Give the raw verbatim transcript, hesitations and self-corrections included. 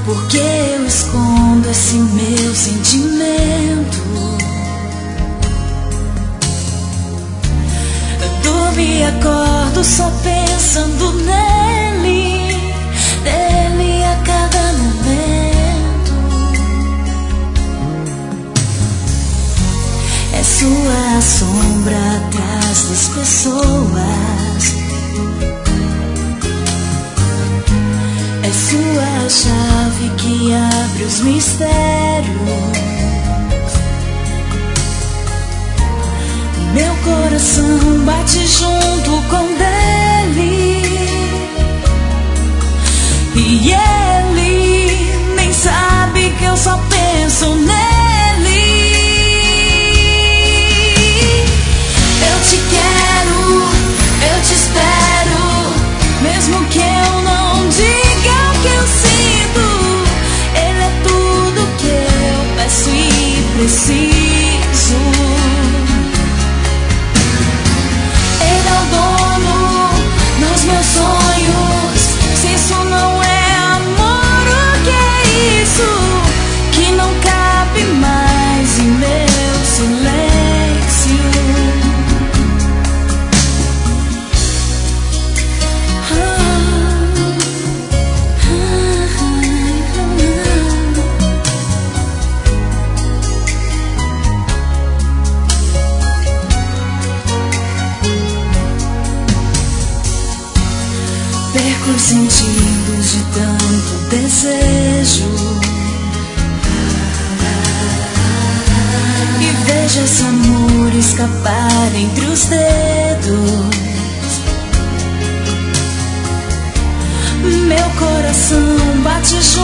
Por que eu escondo esse meu sentimento? Eu durmo e acordo só pensando nele, nele a cada momento. É sua sombra atrás das pessoas, é sua chave que abre os mistérios. Meu coração bate junto com dele, e ele nem sabe que eu só penso nele. Eu te quero, eu te espero, mesmo que eu não diga o que eu sinto. Ele é tudo que eu peço e preciso. Ele é o dono dos meus sonhos. Se isso não é amor, o que é isso? Que não cabe mais em meu silêncio. Perco os sentidos de tanto desejo e vejo esse amor escapar entre os dedos. Meu coração bate junto